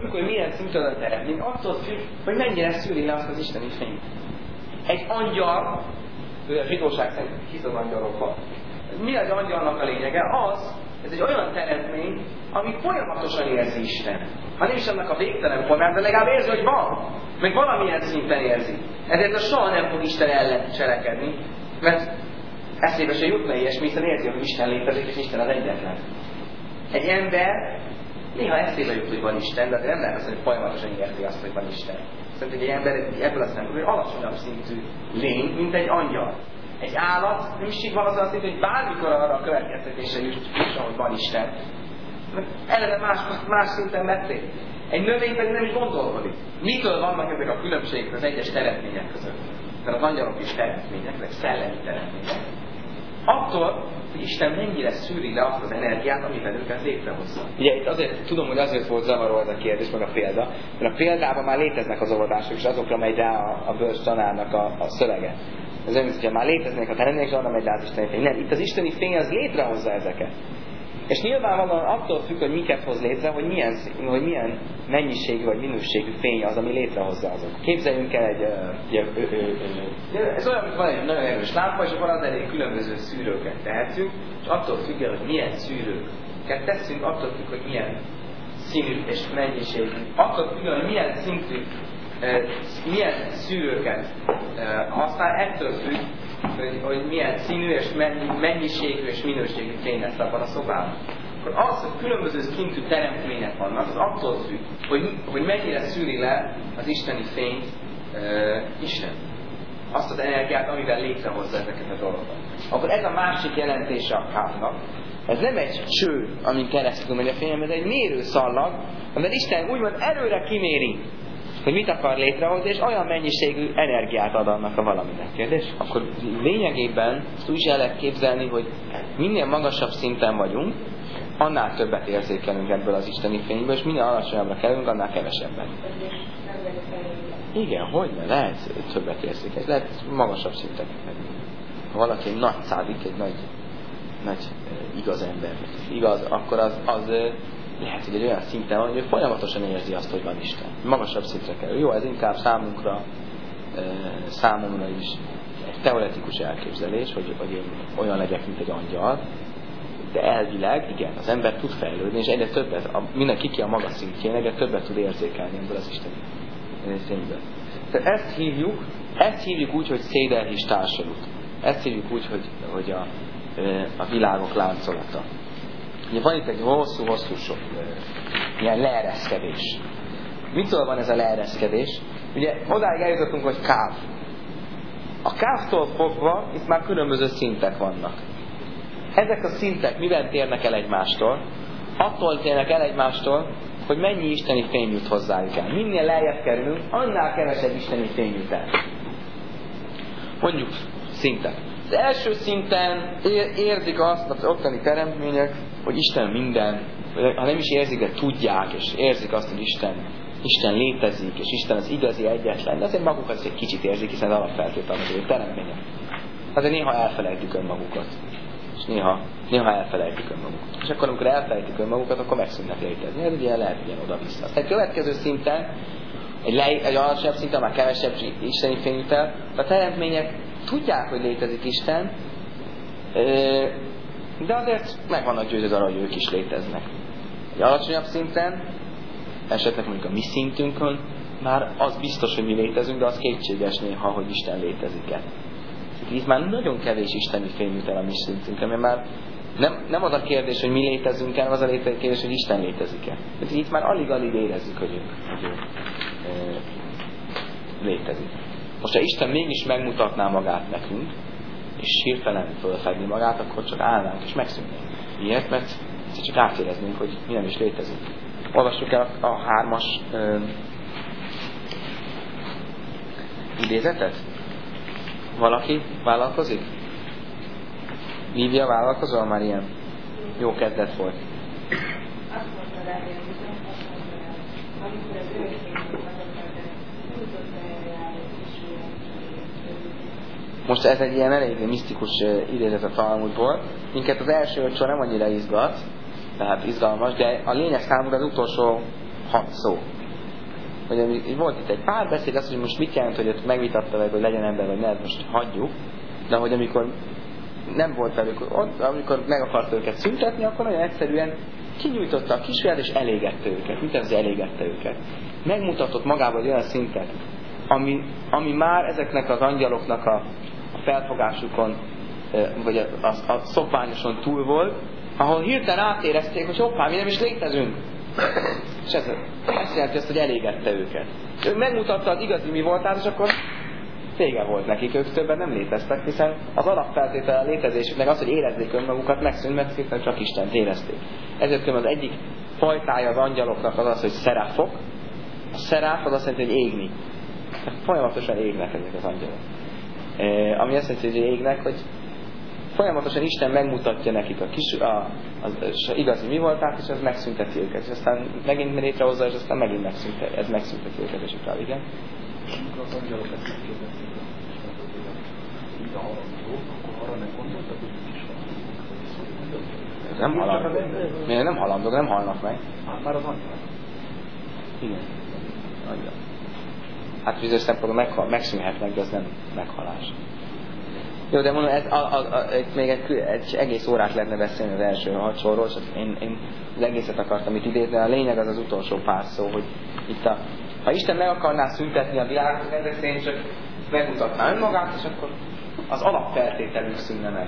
Hogy milyen szinten az eredmény, attól függ, hogy mennyire szűri le azt az isteni fényt. Egy angyal, a zsidóság szerint hisz az angyalokban. Mi az angyalnak a lényege? Ez egy olyan teremtmény, ami folyamatosan érzi Isten. Ha nem is annak a végtelen formát, de legalább érzi, hogy van. Meg valamilyen szinten érzi. Ezért soha nem fog Isten ellen cselekedni, mert eszébe se jutna ilyesmi, hiszen érzi, hogy Isten létezik, és Isten az egyetlen. Egy ember néha eszébe jut, hogy van Isten, de nem lehet azt, hogy folyamatosan érzi azt, hogy van Isten. Szerintem egy ember ebből a szempontból egy alacsonyabb szintű lény, mint egy angyal. Egy állat nem is így van az szint, hogy bármikor arra a következtetésre jusson, hogy van Isten. Mert eleve más szinten vették. Egy növény pedig nem is gondolkodik. Mitől vannak ezek a különbségek az egyes teremtmények között? Mert az angyalok is teremtmények, ezek szellemi teremtmények. Attól, hogy Isten mennyire szűri le azt az energiát, amivel őket létrehozza. Ugye itt azért, tudom, hogy azért volt zavaró ez a kérdés, meg a példa, mert a példában már léteznek az olvasások, és azokra megy rá a bölcs tanárnak a szövege. Ez olyan, hogyha már léteznek a teremtmények, és arra megy rá az isteni fény. Nem, itt az isteni fény az létrehozza ezeket. És nyilvánvalóan attól függ, hogy miket hoz létre, hogy milyen mennyiségű vagy minőségű fény az, ami létrehozza azok. Képzeljünk el ez olyan, mint van egy nagyon erős lámpa, és akkor az elég különböző szűrőket tehetünk, és attól függ, hogy milyen szűrőket teszünk, attól függ, hogy milyen színű és mennyiségű, attól függ, hogy milyen szintű, milyen szűrőket használ, ettől függ, hogy milyen színű és mennyiségű és minőségű fény lesz abban a szobában. Akkor az, hogy különböző szintű teremtmények vannak, az attól függ, hogy mennyire szűri le az isteni fényt Isten. Azt az energiát, amivel létrehozza ezeket a dolgokat. Akkor ez a másik jelentése a kávnak. Ez nem egy cső, amin keresztül megy a fény, ez egy mérőszallag, amivel Isten úgymond erőre kiméri, hogy mit akar létrehozni, és olyan mennyiségű energiát ad annak a valaminek. Kérdés? Akkor lényegében ezt úgy el lehet képzelni, hogy minél magasabb szinten vagyunk, annál többet érzékelünk ebből az isteni fényből, és minél alacsonyabbra kerülünk, annál kevesebbet. Igen, hogyne, lehet többet érzékelni, lehet magasabb szinteket megyünk. Ha valaki egy nagy szádik, egy nagy igaz ember, igaz, akkor az lehet, hogy egy olyan szinten van, hogy ő folyamatosan érzi azt, hogy van Isten. Magasabb szintre kerül. Jó, ez inkább számomra is egy teoretikus elképzelés, hogy én olyan legyek, mint egy angyal, de elvileg, igen, az ember tud fejlődni, és egyre többet, mindenki ki a maga szintjén, egyre többet tud érzékelni ebből az Isten fényből. Tehát ezt hívjuk úgy, hogy szédelhis társadalmat. Ezt hívjuk úgy, hogy a világok láncolata. Ugye van itt egy hosszú sok ilyen leereszkedés. Mitől van ez a leereszkedés? Ugye odáig eljutottunk, hogy káv. A kávtól fogva itt már különböző szintek vannak. Ezek a szintek miben térnek el egymástól? Attól térnek el egymástól, hogy mennyi isteni fény jut hozzájuk el. Minél lejjebb kerülünk, annál kevesebb isteni fény jut el. Mondjuk szintek. Az első szinten érzik azt az ottani teremtmények, hogy Isten minden, ha nem is érzik, de tudják, és érzik azt, hogy Isten létezik, és Isten az igazi egyetlen, de azért magukat egy kicsit érzik, hiszen az alapfeltétlenül hogy teremtmények. Azért néha elfelejtjük önmagukat. És néha elfelejtjük önmagukat. És akkor, amikor elfelejtjük önmagukat, akkor megszűnnek létezni. Ez ugye lehet ilyen oda-vissza. Aztán egy következő szinten, egy alacsonyabb szinten, már kevesebb isteni fény jut el, a teremtmények tudják, hogy létezik Isten, de azért meg vannak győződve arra, hogy ők is léteznek. Egy alacsonyabb szinten, esetleg mondjuk a mi szintünkön, már az biztos, hogy mi létezünk, de az kétséges néha, hogy Isten létezik-e. Itt már nagyon kevés isteni fény jut el a mi szintünkön, mert már nem az a kérdés, hogy mi létezünk-e, hanem az a kérdés, hogy Isten létezik-e. Tehát itt már alig-alig érezzük, hogy ő létezik. Most, ha Isten mégis megmutatná magát nekünk, és hirtelen fölfedni magát, akkor csak állnánk és megszűnnénk. Miért? Mert csak átéreznénk, hogy mi nem is létezünk. Olvassuk el a 3-as idézetet? Valaki vállalkozik? Lívia, vállalkozol már ilyen? Jó kezdet volt. Azt mondta rá, amikor az most ez egy ilyen elég misztikus idézet a Talmudból. Minket az első 5 sor nem annyira izgat, tehát izgalmas, de a lényeg számomra az utolsó szó. Hogy volt itt egy párbeszéd, az, hogy most mit jelent, hogy ott megvitatta meg, hogy legyen ember, vagy ne, most hagyjuk. De hogy amikor nem volt velük ott, amikor meg akart őket szüntetni, akkor nagyon egyszerűen kinyújtotta a kisfiát, és elégette őket. Mit az elégette őket? Megmutatott magában egy olyan szintet, ami már ezeknek az angyaloknak a felfogásukon, vagy a szokványoson túl volt, ahol hirtelen átérezték, hogy hoppá, mi nem is létezünk. És ez jelenti azt, hogy elégette őket. Ő megmutatta az igazi mi voltát, és akkor vége volt nekik, ők többen nem léteztek, hiszen az alapfeltétele a létezésüknek az, hogy érezzék önmagukat, megszűnt, mert szépen csak Istent érezték. Ezért az egyik fajtája az angyaloknak az, hogy szeráfok. A szeráf az azt jelenti, hogy égni. Folyamatosan égnek ezek az angyalok. Ami azt jelenti, hogy égnek, hogy folyamatosan Isten megmutatja nekik az igazi mi voltát, és ez megszünteti őket. És aztán megint létrehozza, és aztán megint megszünteti őket, és utána, igen. Amikor az angyalok ezt megkérdezik, mint a halandó, akkor arra nem gondoltak, hogy is van. Nem halandók. Miért nem halandók, nem halnak meg? Már az angyalok. Igen. Angyal. Hát bizonyos szempontból megszűnhetnek, de ez nem meghalás. Jó, de mondom, még egy egész órát lehetne beszélni az első hadsorról, csak én az egészet akartam itt idézni, a lényeg az utolsó pár szó, hogy itt ha Isten meg akarná szüntetni a világot, ezek szerint csak megmutatná önmagát, és akkor az alapfeltételünk szűnne meg.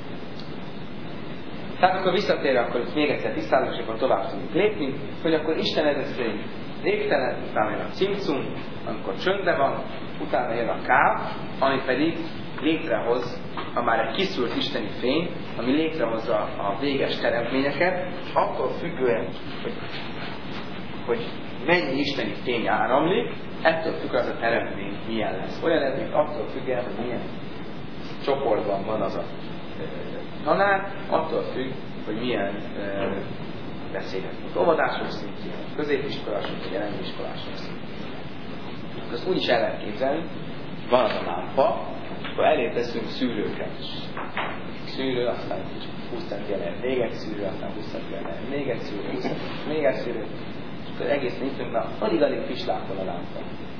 Tehát akkor visszatérve, akkor még egyszer tisztázunk, és akkor tovább tudunk lépni, hogy akkor Isten ezek szerint végtelen, utána jön a cimcum, amikor csöndben van, utána jön a káv, ami pedig létrehoz, ha már egy kiszűrt isteni fény, ami létrehozza a véges teremtményeket, attól függően, hogy mennyi isteni fény áramlik, ettől függ az a teremtmény milyen lesz. Olyan ez, mint attól függően, hogy milyen csoportban van az a tanár, attól függ, hogy milyen beszélgetünk. Óvodások szintjén, középiskolások, vagy elemi iskolások szintjén. Azt úgy is el lehet képzelni, van az a lámpa, akkor elé teszünk szűrőket. Szűrő, aztán 20 cm még egy szűrő, aztán 20 cm még egy szűrő, 20 cm még egy szűrő, és akkor egész nyitunk, na alig pislákol a lámpa.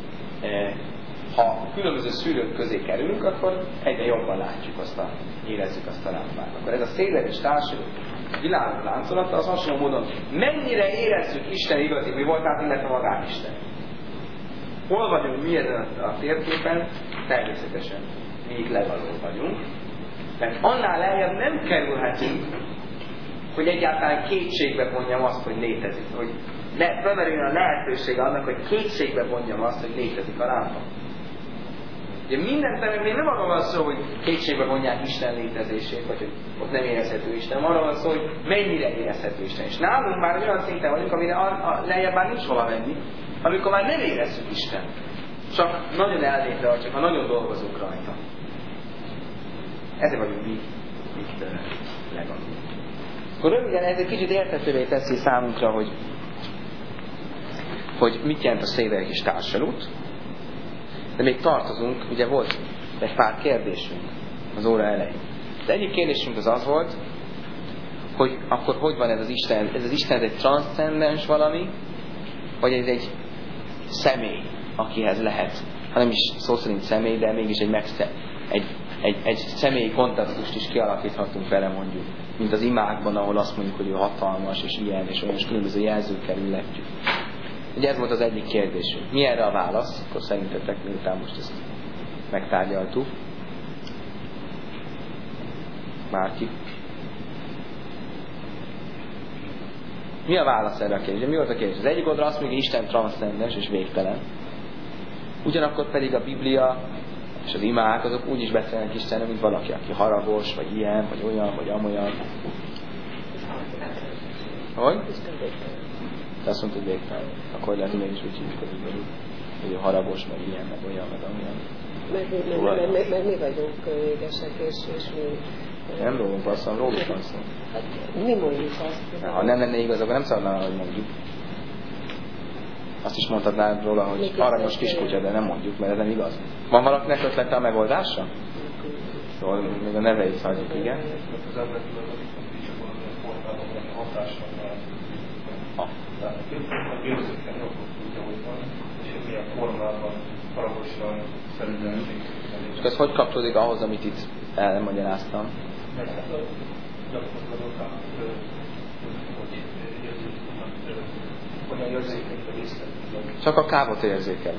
Ha különböző szűrők közé kerülünk, akkor egyre jobban látjuk érezzük azt a lámpát. Akkor ez a széles társadalmi világos láncolata az hasonló módon mennyire érezzük Isten igazi mi voltát, illetve magát Isten. Hol vagyunk mi ezen a térképen? Természetesen mi itt legalul vagyunk. Mert annál lejjebb nem kerülhetünk, hogy egyáltalán kétségbe vonjam azt, hogy létezik. Hogy felmerüljön a lehetősége annak, hogy kétségbe vonjam azt, hogy létezik a lámpa. Ugye minden teremtmény nem arról van szó, hogy kétségbe vonják Isten létezését, vagy hogy ott nem érezhető Isten. Arról van szó, hogy mennyire érezhető Isten. És nálunk már olyan szinten vagyunk, amire lejjebb már nincs hova menni, amikor már nem érezzük Isten. Csak nagyon elvétre, vagy csak ha nagyon dolgozunk rajta. Ezért vagyunk mi itt legalább. Akkor röviden ez egy kicsit érthetővé teszi számunkra, hogy mit jelent a széles kis társalút. De még tartozunk, ugye volt egy pár kérdésünk az óra elején. Az egyik kérdésünk az volt, hogy akkor hogy van ez az Isten? Ez az Isten egy transzcendens valami, vagy ez egy személy, akihez lehet, ha nem is szó szerint személy, de mégis egy személyi kontextust is kialakíthatunk vele mondjuk, mint az imákban, ahol azt mondjuk, hogy ő hatalmas, és ilyen, és olyan, és különböző jelzőkkel illetjük. Ugye ez volt az egyik kérdésünk. Mi erre a válasz? Akkor szerintetek, miután most ezt megtárgyaltuk. Bárki. Mi a válasz erre a kérdésre? Mi volt a kérdés? Az egyik oldalra azt mondja, hogy Isten transzcendens és végtelen. Ugyanakkor pedig a Biblia és az imák azok úgy is beszélnek Istenről, mint valaki, aki haragos, vagy ilyen, vagy olyan, vagy amolyan. Hogy? De azt mondta, hogy végtelen. Akkor lehet, hogy mégis úgy hívjuk az Biblia, hogy haragos, meg ilyen, meg olyan, meg amolyan. Meg mi vagyunk égesek, és mi... Nem rólunk van szó, róluk van szó. Hát mi mondjuk azt? Ha nem lenne igaz, akkor nem szabadna, hogy mondjuk. Azt is mondhatnál róla, hogy aranyos kiskutya, de nem mondjuk, mert ez nem igaz. Van valakinek ötlete a megoldásra? Szóval még a neveit hagyjuk, igen. A érzékeny akkor tudja, hogy van, és ez milyen formában, haragosan, szerűen. És ez hogy kapcsolódik ahhoz, amit itt elmagyaráztam? Mert gyakorlatilag olyan érzékeny, hogy észlelhetően. Csak a kávot érzékeli.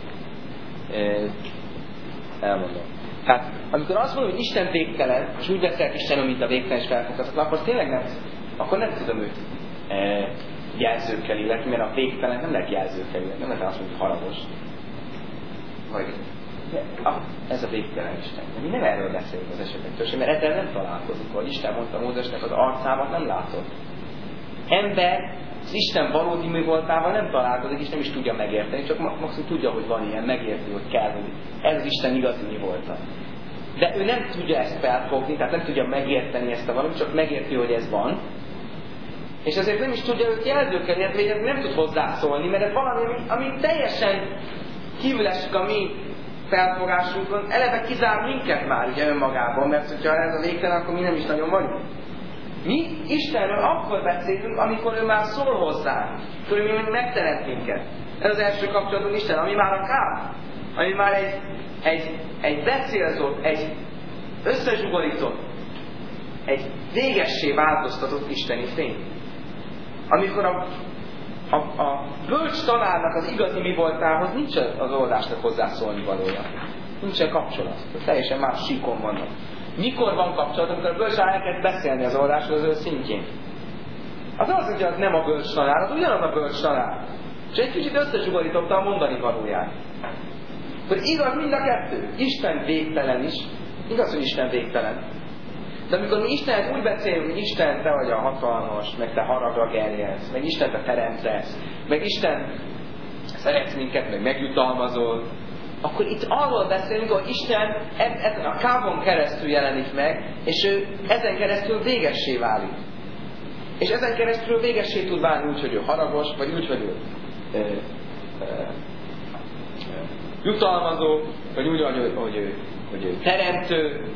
Elmondom. Tehát, amikor azt mondom, hogy Isten végtelen, és úgy beszélek Istenről, mint a végtelen és felfoghatatlan, akkor tényleg nem tudom őt jelzőkkel illetni, mert a végtelen nem lehet jelzőkkel illetni, nem lehet azt mondani, hogy haragos. Vagy ez a végtelen Isten. De mi nem erről beszélünk az esetekről, mert ezzel nem találkozunk, hogy Isten mondta Mózesnek, az arcámat nem látott. Ember az Isten valódi mi voltával nem találkozik, és nem is tudja megérteni, csak maximum tudja, hogy van ilyen, megérti, hogy kell, hogy ez az Isten igazi mi volta. De ő nem tudja ezt felfogni, tehát nem tudja megérteni ezt a valamit, csak megérti, hogy ez van. És ezért nem is tudja őt jelzőkkel érteni, nem tud hozzászólni, mert ez valami, ami teljesen kívül esik a mi felfogásunkon, eleve kizár minket már ugye önmagában, mert hogyha ez a végtelen, akkor mi nem is nagyon vagyunk. Mi Istenről akkor beszélünk, amikor ő már szól hozzánk, akkor ő megteremt minket. Ez az első kapcsolatunk Isten, ami már a kár, ami már egy becélzott, egy összezsugorított, egy végessé változtatott isteni fény. Amikor a bölcs tanárnak az igazi mi voltához nincs az oldásnak hozzászólni valója. Nincsen kapcsolat. Teljesen más síkon vannak. Mikor van kapcsolat, amikor a bölcs elkezd beszélni az oldásról az ő szintjén? Az az, hogy az nem a bölcs tanár, az ugyanaz a bölcs tanár. És egy kicsit összezsugorította a mondani valóját. Hogy igaz mind a kettő. Isten végtelen is. Igaz, hogy Isten végtelen. De amikor mi Istenhez úgy beszélünk, hogy Isten, te vagy a hatalmas, meg te haragra gerjedsz, meg Isten te teremtesz, meg Isten szeretsz minket, meg megjutalmazol, akkor itt arról beszélünk, hogy Isten ezen a kávon keresztül jelenik meg, és ő ezen keresztül végessé válik. És ezen keresztül végessé tud válni úgy, hogy ő haragos, vagy úgy, hogy ő jutalmazó, vagy úgy, hogy ő teremtő.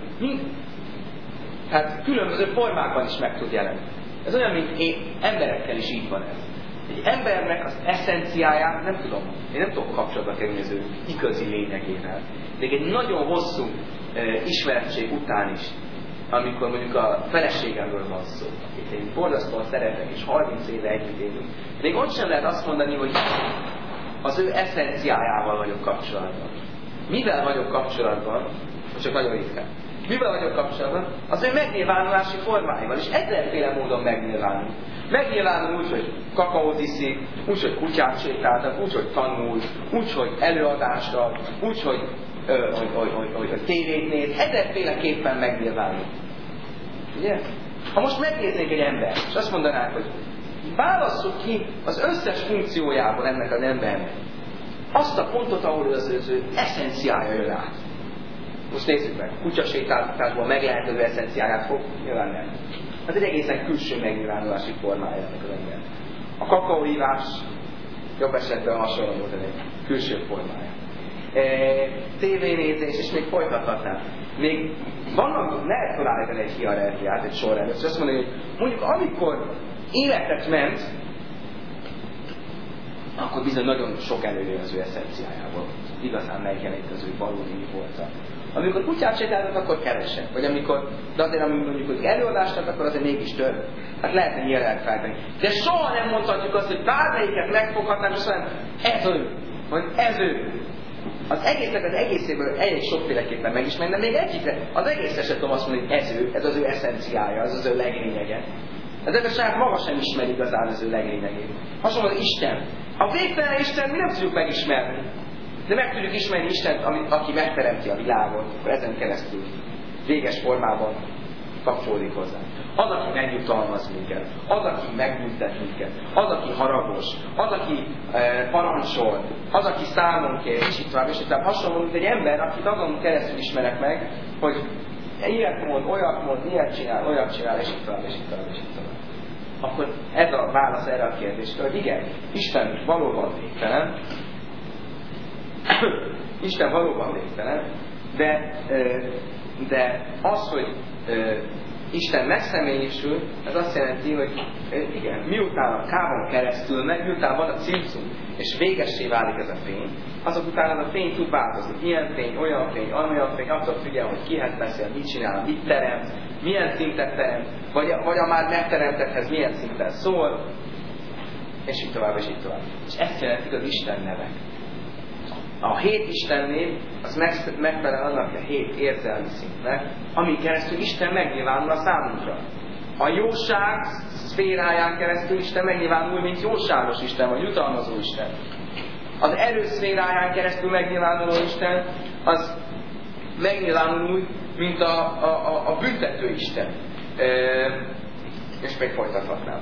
Hát különböző formákban is meg tud jelenni. Ez olyan, mint emberekkel is így van ez. Egy embernek az eszenciáját nem tudom, én nem tudok kapcsolatba kerülni az ő igazi lényegével. Még egy nagyon hosszú ismeretség után is, amikor mondjuk a feleségemről van szó, akit én borzasztóan szeretek, és 30 éve együtt élünk, még ott sem lehet azt mondani, hogy az ő eszenciájával vagyok kapcsolatban. Mivel vagyok kapcsolatban, csak nagyon ritkán. Mivel vagyok kapcsolatban? Az ő megnyilvánulási formáival, és ezerféle módon megnyilvánul. Megnyilvánul úgy, hogy kakaót iszik, úgy, hogy kutyát sétáltat, úgy, hogy tanul, úgy, hogy előadást ad, úgy, hogy tévét néz, ezerféleképpen megnyilvánul. Ugye? Ha most megnéznék egy embert, és azt mondanák, hogy válasszuk ki az összes funkciójából ennek az embernek azt a pontot, ahol az ő eszenciája jön át. Most nézzük meg, kutyasétáltatásból meg lehet az eszenciáját fog? Nyilván nem. Ez egy egészen külső megnyilvánulási formája ennek az embernek. A kakaóívás jobb esetben hasonló volt egy külső formája. Tévénézés, és még folytathatnám. Még vannak, lehet felállítani egy hierarchiát, egy sorrendet, és azt mondani, hogy mondjuk amikor életet ment, akkor bizony nagyon sok előjön az ő eszenciájából. Igazán megjelent az ő valódi mi volta. Amikor kutyát sétáltat, akkor kevesebb. Vagy amikor, de azért, amikor mondjuk, hogy előadást ad, akkor azért mégis több. Hát lehetne ilyen feltenni. De soha nem mondhatjuk azt, hogy bármelyiket megfoghatnánk, és azt mondom, ez ő, vagy ez ő. Az egésznek az egészéből elég sokféleképpen megismerni, de még egyikre, az egészre sem tudom azt mondani, hogy ez ő, ez az ő eszenciája, ez az ő leglényege. Ezek a saját maga sem ismeri igazán az ő leglényegét. Hasonló az Isten. A végtelen Isten mi nem tudjuk megismerni. De meg tudjuk ismerni Istent, aki megteremti a világot, akkor ezen keresztül véges formában kapcsolódik hozzá. Az, aki megjutalmaz minket, az, aki megbüntet minket, az, aki haragos, az, aki parancsol, az, aki számon kér, és itt tovább, és itt hasonló, mint egy ember, akit azon keresztül ismerek meg, hogy ilyet mond, olyat mond, ilyet csinál, olyat csinál, és itt tovább, és itt tovább, és itt tovább. Akkor ez a válasz erre a kérdésre, hogy igen, Isten valóban végtelen, Isten valóban végtelen, de az, hogy Isten megszemélyisül, ez azt jelenti, hogy igen, miután a kávon keresztül megy, miután van a cimcum, és végessé válik ez a fény, azok után ez a fény tud változni. Ilyen fény, olyan fény, attól figyel, hogy kihez beszél, mit csinál, mit teremt, milyen szintet teremt, vagy a már megteremtethez milyen szinten szól, és így tovább, és így tovább. És ezt jelentik az Isten nevek. A 7 Isten név, az megfelel annak a 7 érzelmi szintnek, amin keresztül Isten megnyilvánul a számunkra. A jóság szféráján keresztül Isten megnyilvánul, mint jóságos Isten, vagy jutalmazó Isten. Az erő szféráján keresztül megnyilvánuló Isten, az megnyilvánul úgy, mint a büntető Isten. És még folytathatnám.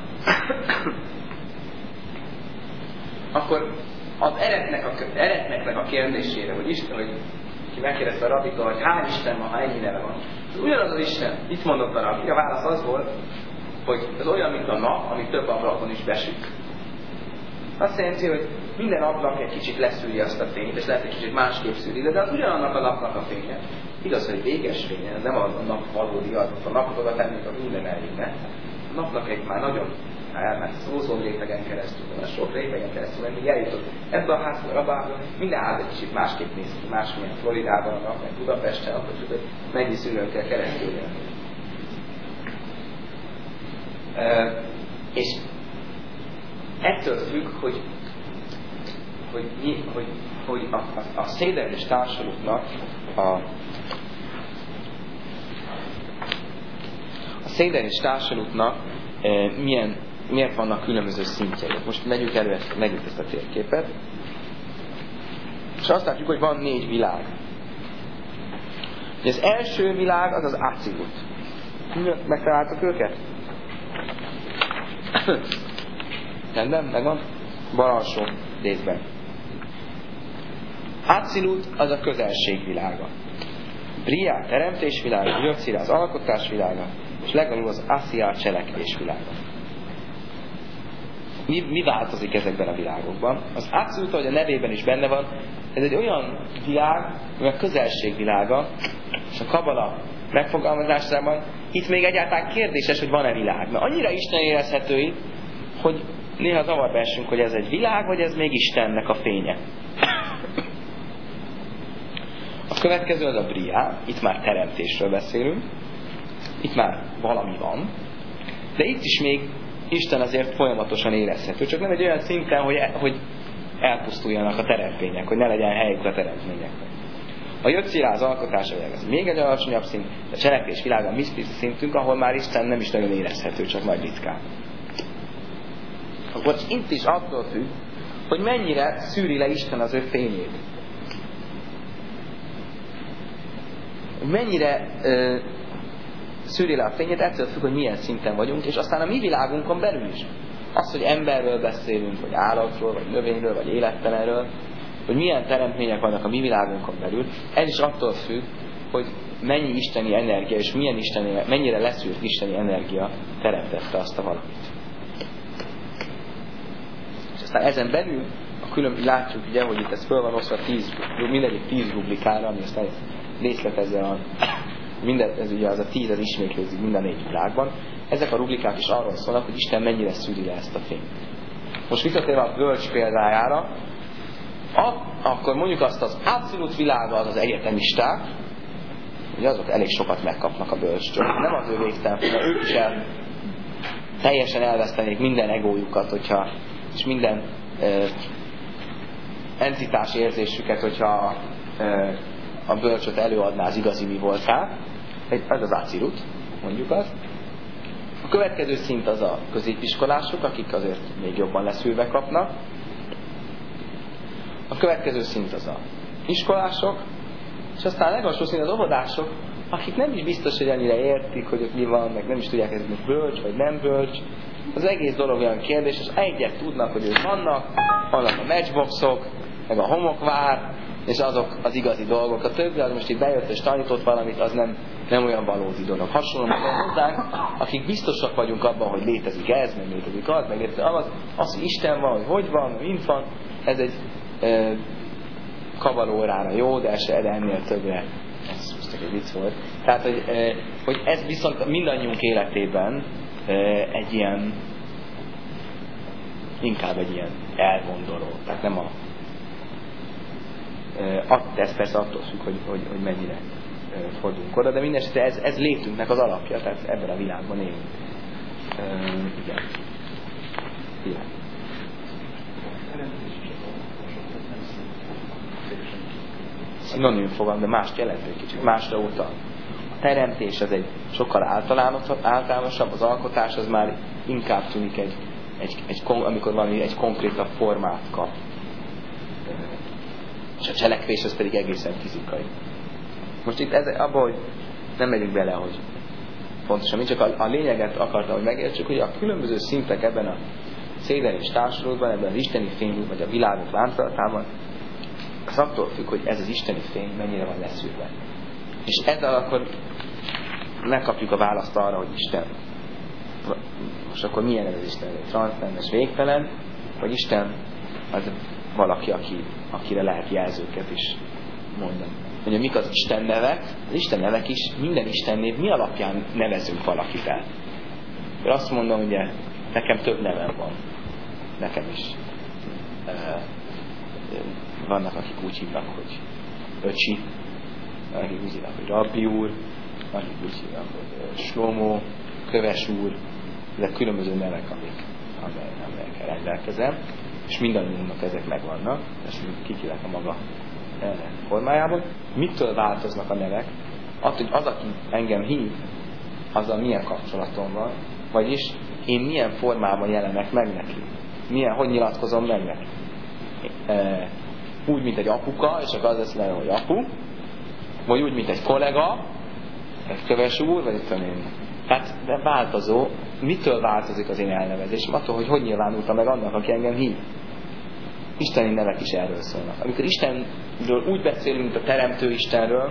Akkor az eretnek a kérdésére, hogy Isten, hogy ki megkérdezte a rabitól, hogy hány Isten van, ha ennyi neve van. Ugyanaz az Isten. Itt mondott a rabbi. A válasz az volt, hogy ez olyan, mint a nap, ami több ablakon is besük. Azt jelenti, hogy minden ablak egy kicsit leszűri azt a fényt, és lehet egy kicsit másképp szűri, de az ugyanannak a napnak a fénye. Igaz, hogy véges fénye, ez nem a nap valódi, a napot oda tennék, a minden elvinne. A napnak egy már nagyon elment szózó rétegen keresztül, a sok rétegen keresztül, mert még eljutott ebbe a házba, rabába, minden ház egy kicsit másképp néz ki, másmilyen Floridában a nap, meg Budapesten, akkor csak, hogy mennyi szűrőn kell keresztül jönni. És ettől függ, hogy a széderes társulóknak a széderes társulóknak miért vannak különböző szintjei. Most vegyük ezt a térképet. És azt látjuk, hogy van 4 világ. Az első világ az az Acilut. Megtaláltak őket? Rendben, megvan? Bal alsó részben. Acilut az a közelség világa. Bria teremtés világa, Jöccira az alkotás világa, és legalul az Assia cselekvés világa. Mi változik ezekben a világokban? Az Acilut, ahogy a nevében is benne van, ez egy olyan világ, ami a közelség világa, és a kabala megfogalmazásában itt még egyáltalán kérdéses, hogy van-e világ. Mert annyira Isten érezhető itt, hogy néha zavarba esünk, hogy ez egy világ, vagy ez még Istennek a fénye. A következő az a Bria, itt már teremtésről beszélünk, itt már valami van, de itt is még Isten azért folyamatosan érezhető, csak nem egy olyan szinten, hogy elpusztuljanak a teremtmények, hogy ne legyen helyük a teremtményeknek. A Jöccira az alkotása világ, ez még egy alacsonyabb szint, a cselekvés világa a misztikus szintünk, ahol már Isten nem is nagyon érezhető, csak nagy ritkán. Akkor itt is attól függ, hogy mennyire szűri le Isten az ő fényét. Mennyire szűri le a fényét, ettől függ, hogy milyen szinten vagyunk, és aztán a mi világunkon belül is. Az, hogy emberről beszélünk, vagy állatról, vagy növényről, vagy élettelenről, hogy milyen teremtmények vannak a mi világunkon belül, ez is attól függ, hogy mennyi isteni energia, és mennyire leszűrt isteni energia teremtette azt a valamit. És aztán ezen belül látjuk ugye, hogy itt ez föl van osztva mindegyik 10 rubrikára, ami aztán részletezze ez ugye az a 10 az ismétlődik mind a 4 világban. Ezek a rubrikák is arról szólnak, hogy Isten mennyire szűri le ezt a fényt. Most visszatérve a bölcs példájára, akkor mondjuk azt az abszolút világa az egyetemisták, ugye azok elég sokat megkapnak a bölcsről. Nem az ő végtelen, mert ők is teljesen elvesztenék minden egójukat, és minden entitás érzésüket, hogyha a bölcsöt előadná az igazi mi voltát. Ez az Acilut, mondjuk azt. A következő szint az a középiskolások, akik azért még jobban leszűrve kapnak. A következő szint az a iskolások, és aztán a legalsó szint az óvodások, akik nem is biztos, hogy ennyire értik, hogy ott mi van, meg nem is tudják, ez még bölcs, vagy nem bölcs. Az egész dolog olyan kérdés, és egyet tudnak, hogy ők vannak a matchboxok, meg a homokvár, és azok az igazi dolgok. A többi, az most itt bejött és tanított valamit, az nem olyan valódi dolog. Hasonlóan hozzánk, akik biztosak vagyunk abban, hogy létezik ez, meg létezik az, meg létezik az, hogy Isten van, hogy van, mint van, ez egy kabalórára jó, de ennél többre ez ez csak egy vicc volt. Tehát, hogy ez viszont mindannyiunk életében egy ilyen, inkább egy ilyen elgondoló. Tehát nem ez persze attól függ, hogy mennyire fordulunk oda, de mindenesetre ez létünknek az alapja, tehát ebben a világban élünk. Igen. Szinonim fogalom, de mást jelent egy kicsit, másra utal. A teremtés az egy sokkal általánosabb, az alkotás az már inkább tűnik amikor valami egy konkrétabb formát kap. És a cselekvés az pedig egészen fizikai. Most itt abban, hogy nem megyünk bele, hogy pontosan, mint csak a lényeget akartam, hogy megértsük, hogy a különböző szintek ebben a szédelés társulóban, ebben az isteni fényben, vagy a világok láncolatában, az attól függ, hogy ez az isteni fény mennyire van leszűrve. És ezzel akkor megkapjuk a választ arra, hogy Isten. Most akkor milyen ez az Isten? Transzcendes, végtelen, vagy Isten az valaki, akire lehet jelzőket is mondani. Ugye mik az Isten nevek? Az Isten nevek is, minden Isten név mi alapján nevezünk valakit el? Én azt mondom, ugye, nekem több nevem van. Nekem is. Vannak, akik úgy hívnak, hogy öcsi, akik úgy hívnak, hogy rabbi úr, akik úgy hívnak, hogy Slomó, köves úr, ezek különböző nevek, amelyekkel rendelkezem, és mindannyiunknak ezek megvannak, és kikívek a maga formájában. Mitől változnak a nevek? Attól, hogy az, aki engem hív, azzal milyen kapcsolatom van, vagyis én milyen formában jelenek meg neki. Hogy nyilatkozom meg neki. Úgy, mint egy apuka, és akkor az lesz neve, hogy apu, vagy úgy, mint egy kollega, egy köves úr, vagy itt én. Hát, de változó. Mitől változik az én elnevezésem? Attól, hogy nyilvánultam meg annak, aki engem hív. Isteni nevek is erről szólnak. Amikor Istenről úgy beszélünk, mint a Teremtő Istenről,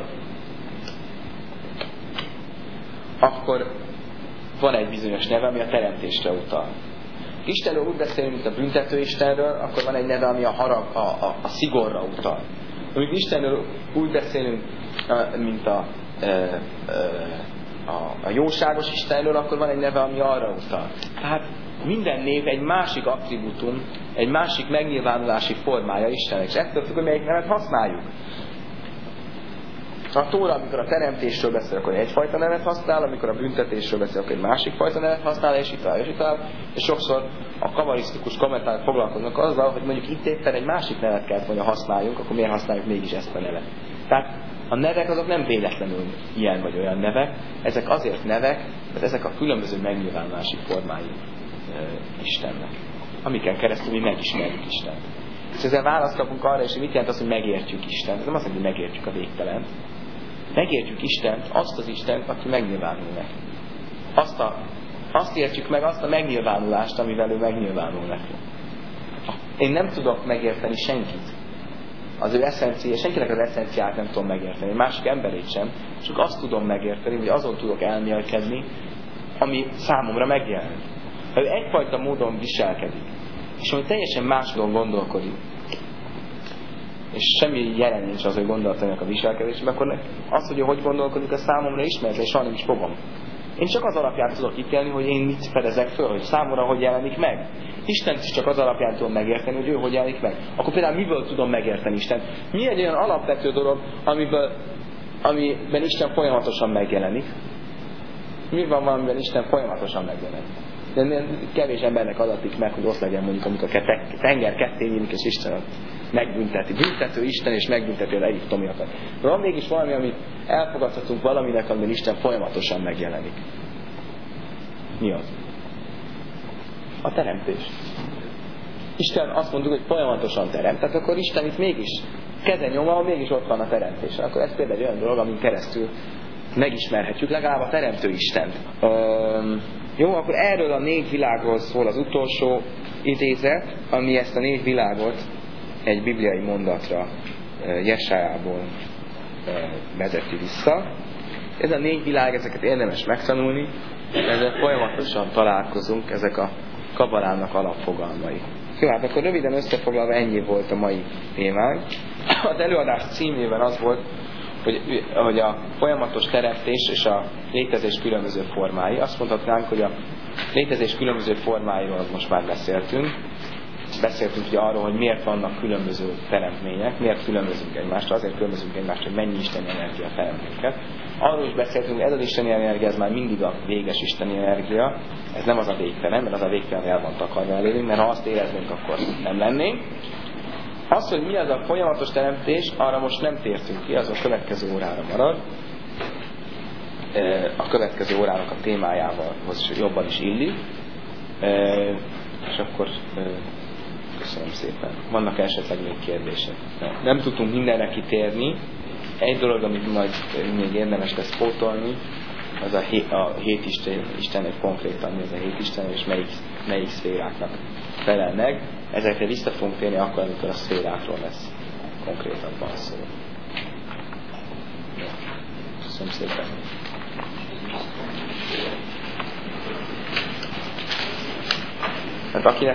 akkor van egy bizonyos neve, ami a teremtésre utal. Istenről úgy beszélünk, mint a Büntető Istenről, akkor van egy neve, ami a szigorra utal. Amikor Istenről úgy beszélünk, mint a jóságos Istenről, akkor van egy neve, ami arra utal. Tehát minden név egy másik attribútum, egy másik megnyilvánulási formája Istennek. És ettől függ, hogy melyik nevet használjuk. A Tóra, amikor a teremtésről beszél, akkor egyfajta nevet használ, amikor a büntetésről beszél, akkor egy másik fajta nevet használ, és itt és sokszor a kabalisztikus kommentárok foglalkoznak azzal, hogy mondjuk itt éppen egy másik nevet kellett volna használjunk, akkor miért használjuk mégis ezt a nevet. Tehát a nevek azok nem véletlenül ilyen vagy olyan nevek, ezek azért nevek, mert ezek a különböző megnyilvánulási formái Istennek, amiken keresztül mi megismerjük Istent. És ezzel választ kapunk arra, és mit jelent az, hogy megértjük Istent? Ez nem azt jelenti, hogy megértjük a végtelent. Megértjük Istent, azt az Istent, aki megnyilvánul neki. Azt értjük meg, azt a megnyilvánulást, amivel ő megnyilvánul neki. Én nem tudok megérteni senkit. Az ő eszenciáját, senkinek az eszenciáját nem tudom megérteni. Másik emberét sem. Csak azt tudom megérteni, hogy azon tudok elmélkedni, ami számomra megjelenik. Ha ő egyfajta módon viselkedik, és ami teljesen másról gondolkodik, és semmi jelen nincs az ő gondolatainak a viselkedésben, akkor az, hogy ő hogy gondolkodik, a számomra ismert, és soha nem is fogom. Én csak az alapján tudok ítélni, hogy én mit fedezek föl, hogy számomra hogy jelenik meg. Istent is csak az alapján tudom megérteni, hogy ő hogy jelenik meg. Akkor például miből tudom megérteni Istent? Mi egy olyan alapvető dolog, amiben Isten folyamatosan megjelenik? Mi van valamiben Isten folyamatosan megjelenik? De kevés embernek adatik meg, hogy ott legyen mondjuk, amikor a tenger ketté nyílik, és Isten megbünteti. Büntető Isten, és megbünteti az egyiptomiakat. Van mégis valami, amit elfogadhatunk valaminek, amiben Isten folyamatosan megjelenik. Mi az? A teremtés. Isten azt mondjuk, hogy folyamatosan teremt, tehát akkor Isten itt mégis keze nyoma, mégis ott van a teremtés. Akkor ez például egy olyan dolog, amin keresztül megismerhetjük legalább a teremtő Istent. Jó, akkor erről a 4 világról szól az utolsó idézet, ami ezt a 4 világot egy bibliai mondatra Jesajából vezeti vissza. Ez a 4 világ, ezeket érdemes megtanulni, ezzel folyamatosan találkozunk, ezek a kabalának alapfogalmai. Jó, hát akkor röviden összefoglalva ennyi volt a mai témánk. Az előadás címében az volt, hogy a folyamatos teremtés és a létezés különböző formái. Azt mondhatnánk, hogy a létezés különböző formáiról most már beszéltünk. Beszéltünk ugye arról, hogy miért vannak különböző teremtmények, miért különbözünk egymástól, azért különbözünk egymástól, hogy mennyi isteni energia teremt minket. Arról is beszéltünk, hogy ez az isteni energia, ez már mindig a véges isteni energia, ez nem az a végtelen, mert az a végtelen el van takarva elénk, mert ha azt éreznénk, akkor nem lennénk. Az, hogy mi az a folyamatos teremtés, arra most nem tértünk ki, az a következő órára marad. A következő órának a témájával jobban is illik. És akkor köszönöm szépen. Vannak esetleg még kérdések? Nem tudtunk mindenre kitérni. Egy dolog, amit majd még érdemes lesz pótolni, az a hét Istennek konkrétan, mi az a hét Isten, és melyik szféráknak felel meg. Ezekre vissza fogunk térni akkor, amikor a szférákról lesz konkrétabban szó. Köszönöm szépen. Hát akinek